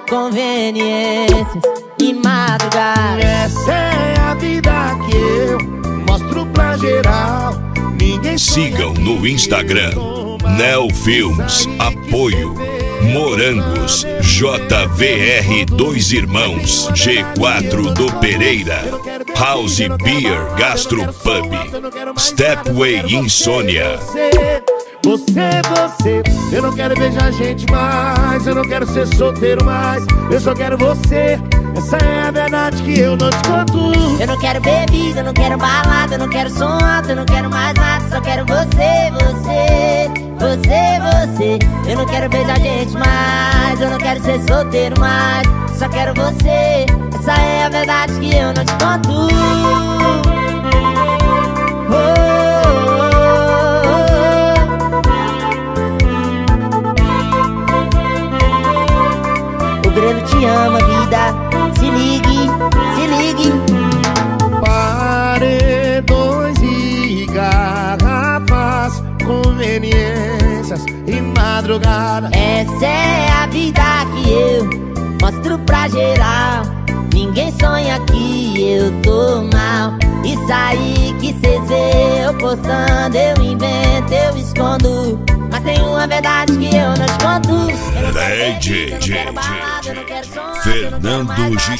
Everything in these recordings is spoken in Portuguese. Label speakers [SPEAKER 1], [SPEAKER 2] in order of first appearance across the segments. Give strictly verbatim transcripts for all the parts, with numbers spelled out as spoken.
[SPEAKER 1] conveniências e madrugada.
[SPEAKER 2] Essa é a vida que eu mostro pra geral. Ninguém
[SPEAKER 3] sigam no Instagram Neo Films, apoio Morangos, J V R Dois Irmãos, G quatro do Pereira, House Beer Gastropub, Stepway Insônia.
[SPEAKER 2] Você, você, eu não quero beijar gente mais, eu não quero ser solteiro mais, eu só quero você. Essa é a verdade que eu não te conto.
[SPEAKER 1] Eu não quero bebida, eu não quero balada, eu não quero som alto, eu não quero mais nada, só quero você, você, você, você. Eu não quero beijar gente mais, eu não quero ser solteiro mais, só quero você. Essa é a verdade que eu não te conto. Oh, Grelo te ama, vida. Se ligue, se ligue.
[SPEAKER 2] Paredões e garrafas, conveniências e madrugada.
[SPEAKER 1] Essa é a vida que eu mostro pra geral. Ninguém sonha que eu tô mal. Isso aí que cês vê eu postando, eu invento, eu escondo. Mas tem uma verdade que eu não te conto.
[SPEAKER 3] D J Fernando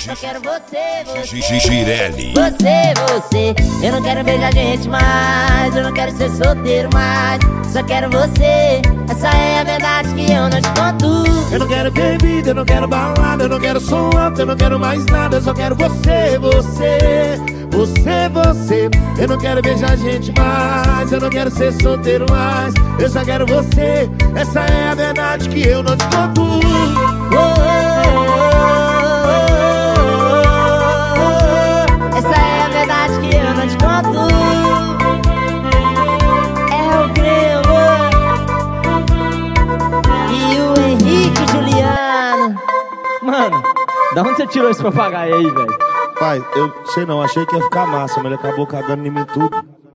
[SPEAKER 3] Girelli.
[SPEAKER 1] Você, você, eu não quero beijar gente mais, eu não quero ser solteiro mais, só quero você. Essa é a verdade que eu não te conto.
[SPEAKER 2] Eu não quero bebida, eu não quero balada, eu não quero som alto, eu não quero mais nada, eu só quero você, você, você, você. Eu não quero beijar gente mais, eu não quero ser solteiro mais, eu só quero você. Essa é a verdade que eu não te conto. Oh, oh, oh,
[SPEAKER 1] oh, oh. Essa é a verdade que eu não te conto. É o Grelo e o Henrique Juliano.
[SPEAKER 4] Mano, da onde você tirou esse papagaio aí, velho?
[SPEAKER 2] pai, eu sei não, achei que ia ficar massa, mas ele acabou cagando em mim tudo.